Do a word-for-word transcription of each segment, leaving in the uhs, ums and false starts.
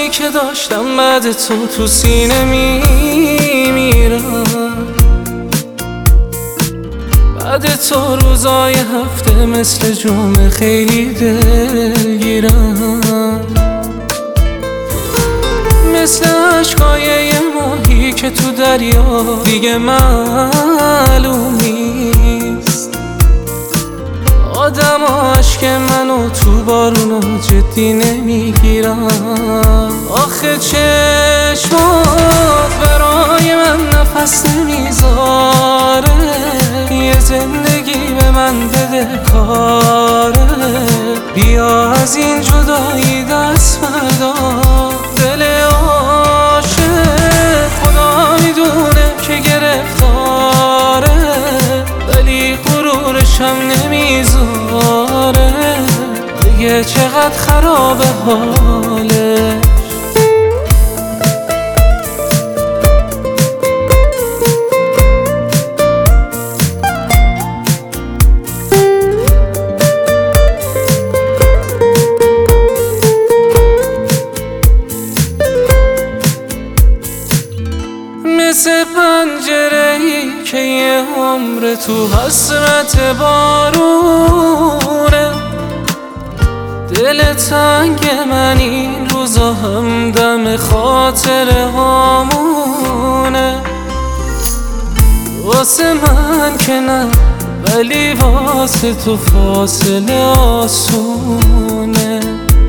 عشقایی که داشتم بعد تو تو سینه میمیرم. بعد تو روزای هفته مثل جمعه خیلی دلگیرم، مثل عشقای یه ماهی که تو دریا دیگه معلوم نیست. آدم عشق منو تو بارونو جدی نمیگیرم. آخه چشمات برای من نفس نمیذاره، یه زندگی به من بده کاره. بیا از این جدایی دست بردار، دل عاشق خدا میدونه که گرفتاره، ولی غرورشم نمیذاره دیگه چقدر خرابه حاله. مثل پنجره‌ای که یه عمر تو حسرت بارونه، دل تنگ من این روزا همدم خاطره هامونه. واسه من که نه، ولی واسه تو فاصله آسونه.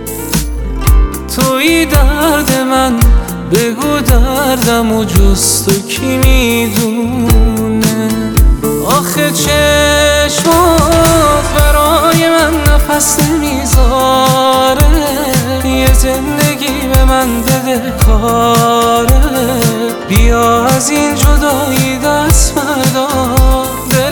توی درد من بگو دردم و جز تو کی میدونه. آخه چشمات برای من نفس نمیذاره، یه زندگی به من بده کاره. بیا از این جدایی دست بردار، دل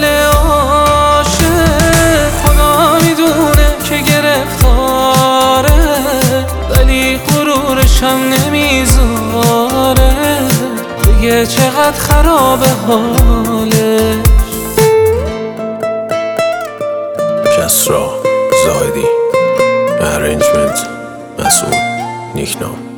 عاشق خدا میدونه که گرفتاره، ولی غرورشم نمیذاره دیگه چقدر خرابه حاله. کسرا زاهدی، ارنجمنت مسئول نیکنام.